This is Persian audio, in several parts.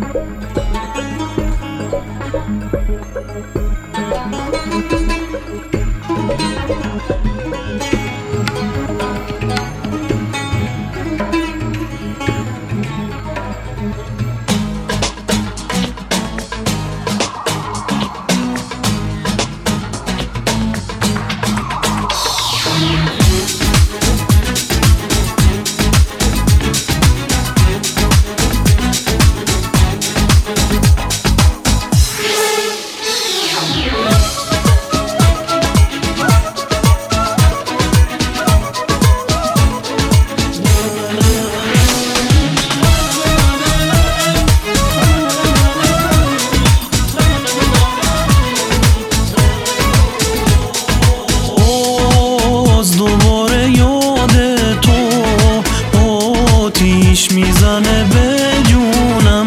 میزنه به جونم،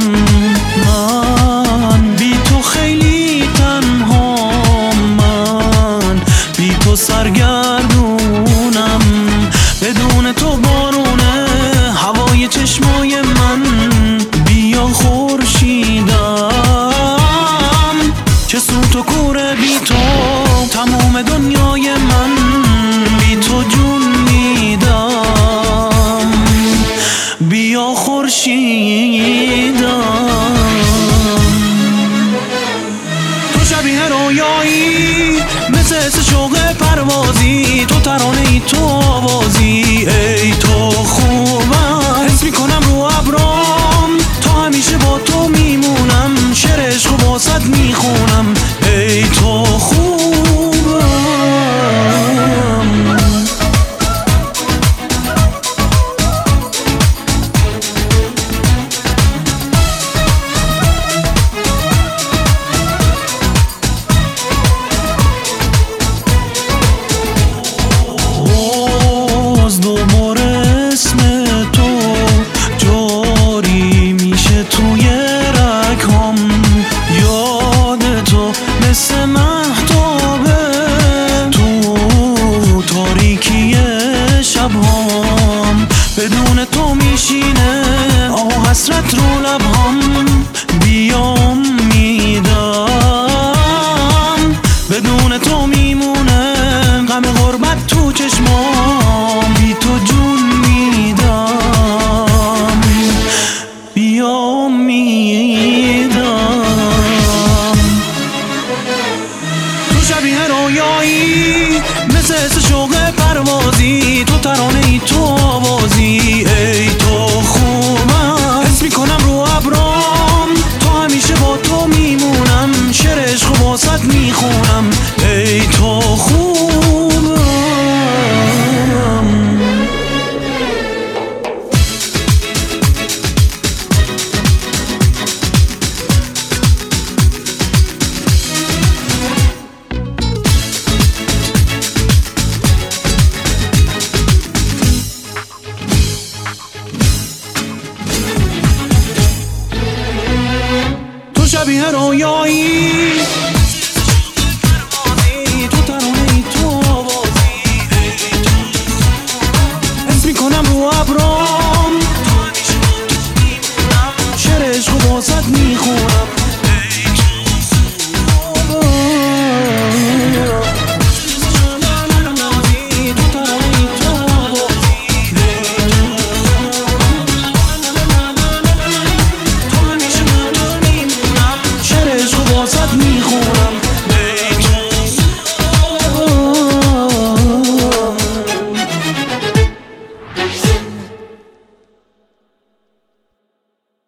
من بی تو خیلی تنهام، من بی تو سرگردونم، بدون تو بارونه هوای چشمای من، بیا خورشیدم، چه سوت و کوره بی تو، تمام دنیای من بی تو جون میدم، بیا خورشیدم. تو شبیه رویایی مثل شوق پروازی، تو ترانه ای تو آوازی، ای تو خوبم، حس میکنم رو ابرام تا همیشه با تو میمونم، شعر عشق و واسط میخونم، ای تو خوبم. مثل مهتابه تو تاریکی شبهام، بدون تو میشینه آه حسرت رو لبهام، بیام میدم، بدون تو میمونه غم غربت تو چشمام، بی تو جون میدم، بیام میدم. شبیه رویایی مثل شوق پروازی، تو ترانه ای تو آوازی، ای تو خوبم، حس میکنم رو ابرام تا همیشه با تو میمونم، شعر عشق و واسط میخونم، ای تو خوبم. شبیه رویایی